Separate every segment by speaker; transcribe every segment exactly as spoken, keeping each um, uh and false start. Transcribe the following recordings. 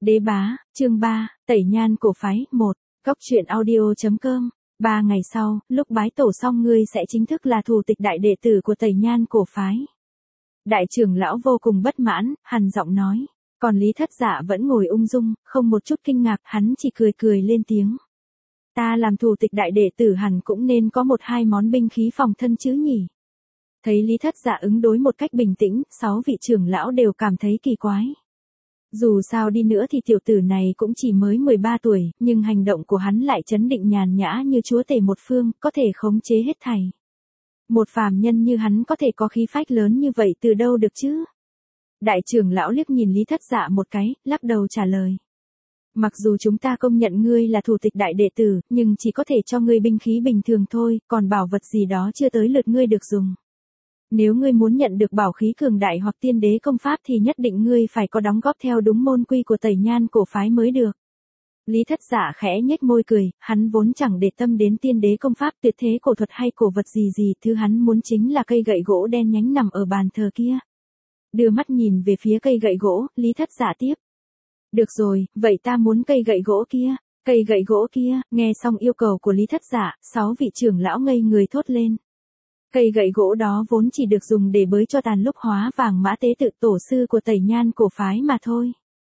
Speaker 1: Đế bá, chương ba, tẩy nhan cổ phái, một, góc truyện audio.com. Ba ngày sau, lúc bái tổ xong ngươi sẽ chính thức là thủ tịch đại đệ tử của tẩy nhan cổ phái. Đại trưởng lão vô cùng bất mãn, hằn giọng nói. Còn Lý Thất Dạ vẫn ngồi ung dung, không một chút kinh ngạc, hắn chỉ cười cười lên tiếng. Ta làm thủ tịch đại đệ tử hẳn cũng nên có một hai món binh khí phòng thân chứ nhỉ. Thấy Lý Thất Dạ ứng đối một cách bình tĩnh, sáu vị trưởng lão đều cảm thấy kỳ quái. Dù sao đi nữa thì tiểu tử này cũng chỉ mới mười ba tuổi, nhưng hành động của hắn lại trấn định nhàn nhã như chúa tể một phương, có thể khống chế hết thảy. Một phàm nhân như hắn có thể có khí phách lớn như vậy từ đâu được chứ? Đại trưởng lão liếc nhìn Lý Thất Dạ một cái, lắc đầu trả lời. Mặc dù chúng ta công nhận ngươi là thủ tịch đại đệ tử, nhưng chỉ có thể cho ngươi binh khí bình thường thôi, còn bảo vật gì đó chưa tới lượt ngươi được dùng. Nếu ngươi muốn nhận được bảo khí cường đại hoặc tiên đế công pháp thì nhất định ngươi phải có đóng góp theo đúng môn quy của tẩy nhan cổ phái mới được. Lý Thất Dạ khẽ nhếch môi cười, hắn vốn chẳng để tâm đến tiên đế công pháp tuyệt thế cổ thuật hay cổ vật gì gì, thứ hắn muốn chính là cây gậy gỗ đen nhánh nằm ở bàn thờ kia. Đưa mắt nhìn về phía cây gậy gỗ, Lý Thất Dạ tiếp. Được rồi, vậy ta muốn cây gậy gỗ kia, cây gậy gỗ kia, nghe xong yêu cầu của Lý Thất Dạ, sáu vị trưởng lão ngây người thốt lên. Cây gậy gỗ đó vốn chỉ được dùng để bới cho tàn lúc hóa vàng mã tế tự tổ sư của tẩy nhan cổ phái mà thôi.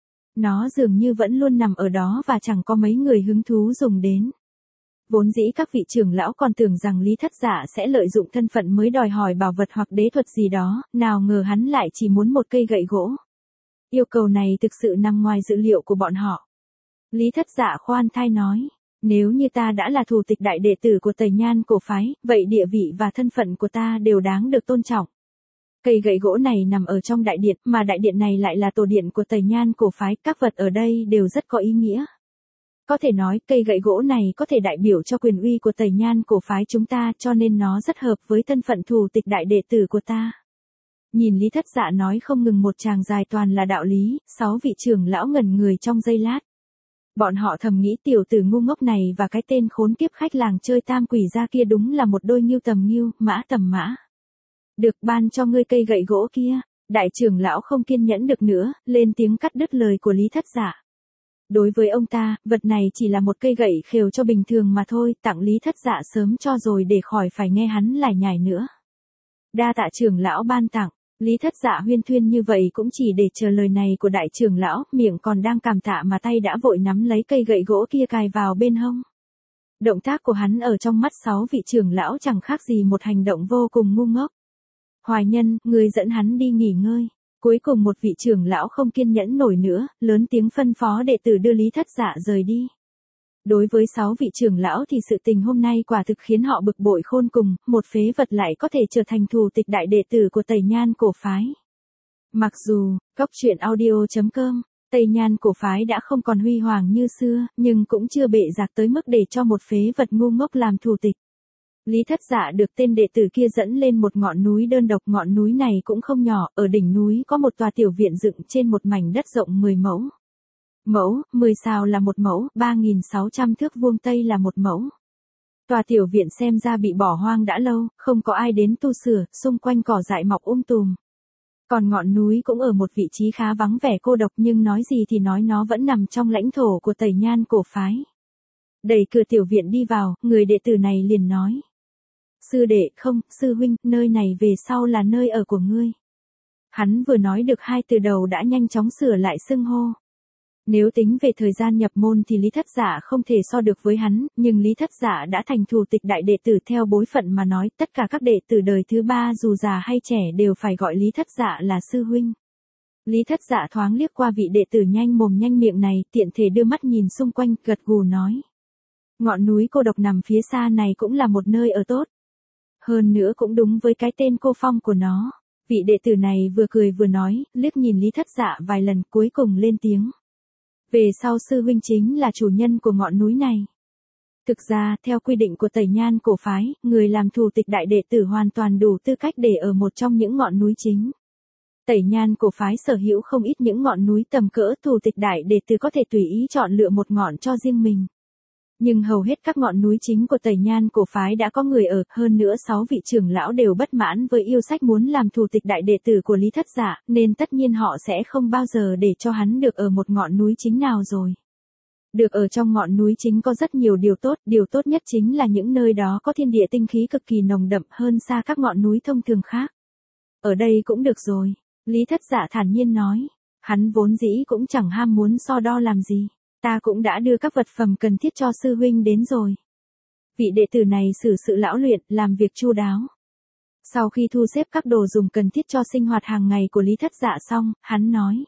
Speaker 1: Nó dường như vẫn luôn nằm ở đó và chẳng có mấy người hứng thú dùng đến. Vốn dĩ các vị trưởng lão còn tưởng rằng Lý Thất Dạ sẽ lợi dụng thân phận mới đòi hỏi bảo vật hoặc đế thuật gì đó, nào ngờ hắn lại chỉ muốn một cây gậy gỗ. Yêu cầu này thực sự nằm ngoài dự liệu của bọn họ. Lý Thất Dạ khoan thai nói. Nếu như ta đã là thủ tịch đại đệ tử của tẩy nhan cổ phái, vậy địa vị và thân phận của ta đều đáng được tôn trọng. Cây gậy gỗ này nằm ở trong đại điện, mà đại điện này lại là tổ điện của tẩy nhan cổ phái, các vật ở đây đều rất có ý nghĩa. Có thể nói, cây gậy gỗ này có thể đại biểu cho quyền uy của tẩy nhan cổ phái chúng ta, cho nên nó rất hợp với thân phận thủ tịch đại đệ tử của ta. Nhìn Lý Thất Dạ nói không ngừng một tràng dài toàn là đạo lý, sáu vị trưởng lão ngẩn người trong giây lát. Bọn họ thầm nghĩ tiểu tử ngu ngốc này và cái tên khốn kiếp khách làng chơi tam quỷ gia kia đúng là một đôi nghiêu tầm nghiêu, mã tầm mã. Được ban cho ngươi cây gậy gỗ kia, đại trưởng lão không kiên nhẫn được nữa, lên tiếng cắt đứt lời của Lý Thất Dạ. Đối với ông ta, vật này chỉ là một cây gậy khều cho bình thường mà thôi, tặng Lý Thất Dạ sớm cho rồi để khỏi phải nghe hắn lải nhải nữa. Đa tạ trưởng lão ban tặng. Lý Thất Dạ huyên thuyên như vậy cũng chỉ để chờ lời này của đại trưởng lão, miệng còn đang cảm tạ mà tay đã vội nắm lấy cây gậy gỗ kia cài vào bên hông. Động tác của hắn ở trong mắt sáu vị trưởng lão chẳng khác gì một hành động vô cùng ngu ngốc. Hoài Nhân, người dẫn hắn đi nghỉ ngơi. Cuối cùng một vị trưởng lão không kiên nhẫn nổi nữa, lớn tiếng phân phó đệ tử đưa Lý Thất Dạ rời đi. Đối với sáu vị trưởng lão thì sự tình hôm nay quả thực khiến họ bực bội khôn cùng, một phế vật lại có thể trở thành thủ tịch đại đệ tử của tẩy nhan cổ phái. Mặc dù, góc truyện audio.com, tẩy nhan cổ phái đã không còn huy hoàng như xưa, nhưng cũng chưa bệ rạc tới mức để cho một phế vật ngu ngốc làm thủ tịch. Lý Thất Dạ được tên đệ tử kia dẫn lên một ngọn núi đơn độc, ngọn núi này cũng không nhỏ, ở đỉnh núi có một tòa tiểu viện dựng trên một mảnh đất rộng mười mẫu. Mẫu, mười sào là một mẫu, ba nghìn sáu trăm thước vuông tây là một mẫu. Tòa tiểu viện xem ra bị bỏ hoang đã lâu, không có ai đến tu sửa, xung quanh cỏ dại mọc um tùm. Còn ngọn núi cũng ở một vị trí khá vắng vẻ cô độc, nhưng nói gì thì nói nó vẫn nằm trong lãnh thổ của tẩy nhan cổ phái. Đẩy cửa tiểu viện đi vào, người đệ tử này liền nói. Sư đệ, không, sư huynh, nơi này về sau là nơi ở của ngươi. Hắn vừa nói được hai từ đầu đã nhanh chóng sửa lại xưng hô. Nếu tính về thời gian nhập môn thì Lý Thất Dạ không thể so được với hắn, nhưng Lý Thất Dạ đã thành thủ tịch đại đệ tử theo bối phận mà nói, tất cả các đệ tử đời thứ ba dù già hay trẻ đều phải gọi Lý Thất Dạ là sư huynh. Lý Thất Dạ thoáng liếc qua vị đệ tử nhanh mồm nhanh miệng này, tiện thể đưa mắt nhìn xung quanh, gật gù nói. Ngọn núi cô độc nằm phía xa này cũng là một nơi ở tốt. Hơn nữa cũng đúng với cái tên cô phong của nó. Vị đệ tử này vừa cười vừa nói, liếc nhìn Lý Thất Dạ vài lần cuối cùng lên tiếng. Về sau sư huynh chính là chủ nhân của ngọn núi này. Thực ra, theo quy định của tẩy nhan cổ phái, người làm thủ tịch đại đệ tử hoàn toàn đủ tư cách để ở một trong những ngọn núi chính. Tẩy nhan cổ phái sở hữu không ít những ngọn núi tầm cỡ, thủ tịch đại đệ tử có thể tùy ý chọn lựa một ngọn cho riêng mình. Nhưng hầu hết các ngọn núi chính của Tẩy Nhan cổ phái đã có người ở, hơn nữa sáu vị trưởng lão đều bất mãn với yêu sách muốn làm thủ tịch đại đệ tử của Lý Thất Dạ, nên tất nhiên họ sẽ không bao giờ để cho hắn được ở một ngọn núi chính nào rồi. Được ở trong ngọn núi chính có rất nhiều điều tốt, điều tốt nhất chính là những nơi đó có thiên địa tinh khí cực kỳ nồng đậm hơn xa các ngọn núi thông thường khác. Ở đây cũng được rồi, Lý Thất Dạ thản nhiên nói, hắn vốn dĩ cũng chẳng ham muốn so đo làm gì. Ta cũng đã đưa các vật phẩm cần thiết cho sư huynh đến rồi. Vị đệ tử này xử sự lão luyện, làm việc chu đáo. Sau khi thu xếp các đồ dùng cần thiết cho sinh hoạt hàng ngày của Lý Thất Dạ xong, hắn nói.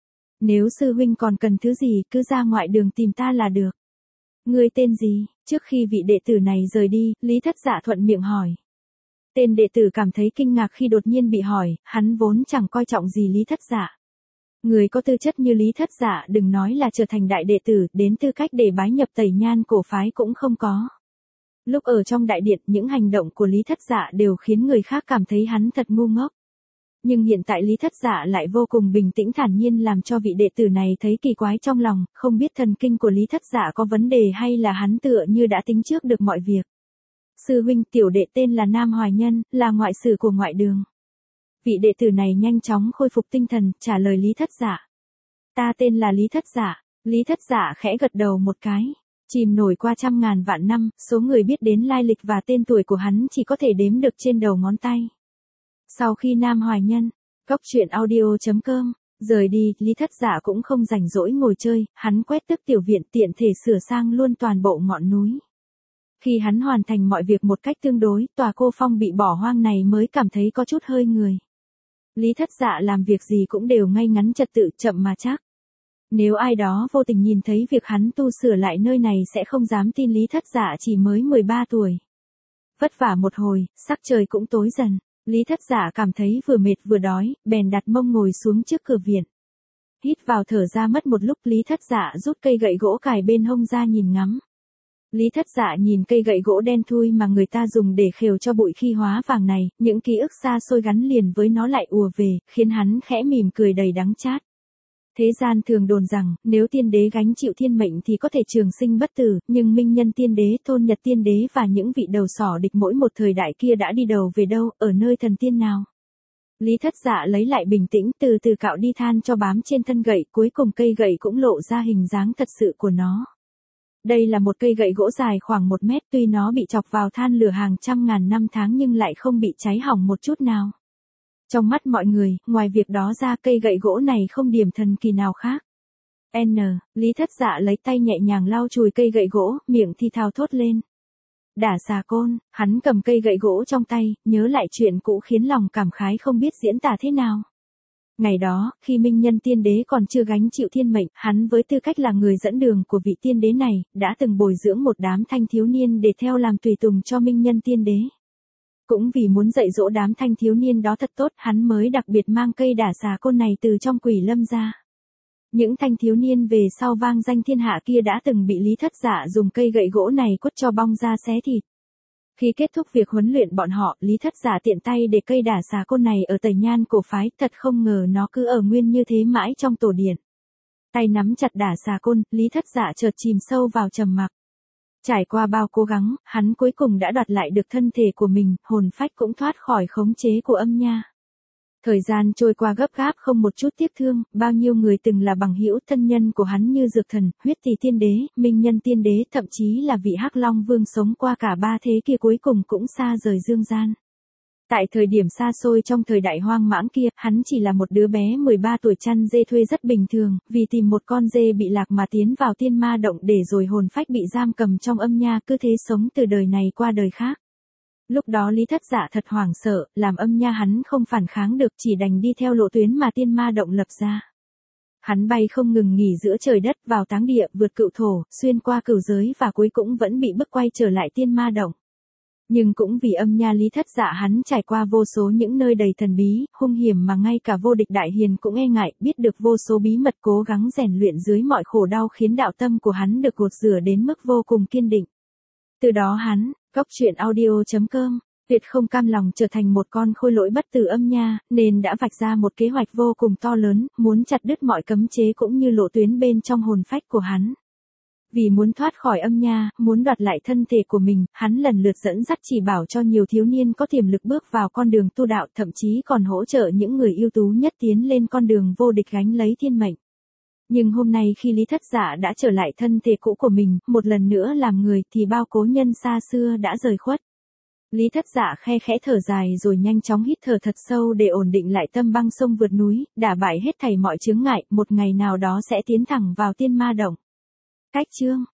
Speaker 1: Nếu sư huynh còn cần thứ gì, cứ ra ngoại đường tìm ta là được. Ngươi tên gì? Trước khi vị đệ tử này rời đi, Lý Thất Dạ thuận miệng hỏi. Tên đệ tử cảm thấy kinh ngạc khi đột nhiên bị hỏi, hắn vốn chẳng coi trọng gì Lý Thất Dạ. Người có tư chất như Lý Thất Dạ đừng nói là trở thành đại đệ tử, đến tư cách để bái nhập Tẩy Nhan cổ phái cũng không có. Lúc ở trong đại điện, những hành động của Lý Thất Dạ đều khiến người khác cảm thấy hắn thật ngu ngốc. Nhưng hiện tại Lý Thất Dạ lại vô cùng bình tĩnh thản nhiên làm cho vị đệ tử này thấy kỳ quái trong lòng, không biết thần kinh của Lý Thất Dạ có vấn đề hay là hắn tựa như đã tính trước được mọi việc. Sư huynh, tiểu đệ tên là Nam Hoài Nhân, là ngoại sử của ngoại đường. Vị đệ tử này nhanh chóng khôi phục tinh thần, trả lời Lý Thất Dạ. Ta tên là Lý Thất Dạ. Lý Thất Dạ khẽ gật đầu một cái. Chìm nổi qua trăm ngàn vạn năm, số người biết đến lai lịch và tên tuổi của hắn chỉ có thể đếm được trên đầu ngón tay. Sau khi Nam Hoài Nhân, Cốc Truyện Audio chấm com rời đi, Lý Thất Dạ cũng không rảnh rỗi ngồi chơi, hắn quét tước tiểu viện tiện thể sửa sang luôn toàn bộ ngọn núi. Khi hắn hoàn thành mọi việc một cách tương đối, tòa cô phong bị bỏ hoang này mới cảm thấy có chút hơi người. Lý Thất Dạ làm việc gì cũng đều ngay ngắn trật tự, chậm mà chắc. Nếu ai đó vô tình nhìn thấy việc hắn tu sửa lại nơi này sẽ không dám tin Lý Thất Dạ chỉ mới mười ba tuổi. Vất vả một hồi, sắc trời cũng tối dần. Lý Thất Dạ cảm thấy vừa mệt vừa đói, bèn đặt mông ngồi xuống trước cửa viện. Hít vào thở ra mất một lúc, Lý Thất Dạ rút cây gậy gỗ cài bên hông ra nhìn ngắm. Lý Thất Dạ nhìn cây gậy gỗ đen thui mà người ta dùng để khều cho bụi khi hóa vàng này, những ký ức xa xôi gắn liền với nó lại ùa về, khiến hắn khẽ mỉm cười đầy đắng chát. Thế gian thường đồn rằng, nếu tiên đế gánh chịu thiên mệnh thì có thể trường sinh bất tử, nhưng Minh Nhân tiên đế, Thôn Nhật tiên đế và những vị đầu sỏ địch mỗi một thời đại kia đã đi đầu về đâu, ở nơi thần tiên nào. Lý Thất Dạ lấy lại bình tĩnh, từ từ cạo đi than cho bám trên thân gậy, cuối cùng cây gậy cũng lộ ra hình dáng thật sự của nó. Đây là một cây gậy gỗ dài khoảng một mét, tuy nó bị chọc vào than lửa hàng trăm ngàn năm tháng nhưng lại không bị cháy hỏng một chút nào. Trong mắt mọi người, ngoài việc đó ra cây gậy gỗ này không điểm thần kỳ nào khác. N. Lý Thất Dạ lấy tay nhẹ nhàng lau chùi cây gậy gỗ, miệng thì thào thốt lên. Đả xà côn, hắn cầm cây gậy gỗ trong tay, nhớ lại chuyện cũ khiến lòng cảm khái không biết diễn tả thế nào. Ngày đó, khi Minh Nhân tiên đế còn chưa gánh chịu thiên mệnh, hắn với tư cách là người dẫn đường của vị tiên đế này, đã từng bồi dưỡng một đám thanh thiếu niên để theo làm tùy tùng cho Minh Nhân tiên đế. Cũng vì muốn dạy dỗ đám thanh thiếu niên đó thật tốt, hắn mới đặc biệt mang cây đả xà côn này từ trong quỷ lâm ra. Những thanh thiếu niên về sau vang danh thiên hạ kia đã từng bị Lý Thất Dạ dùng cây gậy gỗ này quất cho bong ra xé thịt. Khi kết thúc việc huấn luyện bọn họ, Lý Thất Dạ tiện tay để cây đả xà côn này ở Tẩy Nhan cổ phái, thật không ngờ nó cứ ở nguyên như thế mãi trong tổ điện. Tay nắm chặt đả xà côn, Lý Thất Dạ chợt chìm sâu vào trầm mặc. Trải qua bao cố gắng, hắn cuối cùng đã đoạt lại được thân thể của mình, hồn phách cũng thoát khỏi khống chế của âm nha. Thời gian trôi qua gấp gáp không một chút tiếc thương, bao nhiêu người từng là bằng hữu thân nhân của hắn như Dược Thần, Huyết Tỳ tiên đế, Minh Nhân tiên đế, thậm chí là vị Hắc Long Vương sống qua cả ba thế kia cuối cùng cũng xa rời dương gian. Tại thời điểm xa xôi trong thời đại hoang mãng kia, hắn chỉ là một đứa bé mười ba tuổi chăn dê thuê rất bình thường, vì tìm một con dê bị lạc mà tiến vào tiên ma động để rồi hồn phách bị giam cầm trong âm nha, cứ thế sống từ đời này qua đời khác. Lúc đó Lý Thất Dạ thật hoảng sợ, làm âm nha hắn không phản kháng được, chỉ đành đi theo lộ tuyến mà tiên ma động lập ra. Hắn bay không ngừng nghỉ giữa trời đất, vào táng địa, vượt cựu thổ, xuyên qua cửu giới và cuối cũng vẫn bị bức quay trở lại tiên ma động. Nhưng cũng vì âm nha Lý Thất Dạ hắn trải qua vô số những nơi đầy thần bí, hung hiểm mà ngay cả vô địch đại hiền cũng e ngại, biết được vô số bí mật, cố gắng rèn luyện dưới mọi khổ đau khiến đạo tâm của hắn được gột rửa đến mức vô cùng kiên định. Từ đó hắn, Cốc Truyện Audio chấm com, tuyệt không cam lòng trở thành một con khôi lỗi bất tử âm nha, nên đã vạch ra một kế hoạch vô cùng to lớn, muốn chặt đứt mọi cấm chế cũng như lộ tuyến bên trong hồn phách của hắn. Vì muốn thoát khỏi âm nha, muốn đoạt lại thân thể của mình, hắn lần lượt dẫn dắt chỉ bảo cho nhiều thiếu niên có tiềm lực bước vào con đường tu đạo, thậm chí còn hỗ trợ những người ưu tú nhất tiến lên con đường vô địch gánh lấy thiên mệnh. Nhưng hôm nay khi Lý Thất Dạ đã trở lại thân thể cũ của mình, một lần nữa làm người thì bao cố nhân xa xưa đã rời khuất. Lý Thất Dạ khe khẽ thở dài rồi nhanh chóng hít thở thật sâu để ổn định lại tâm, băng sông vượt núi, đả bại hết thảy mọi chướng ngại, một ngày nào đó sẽ tiến thẳng vào tiên ma động. Cách chương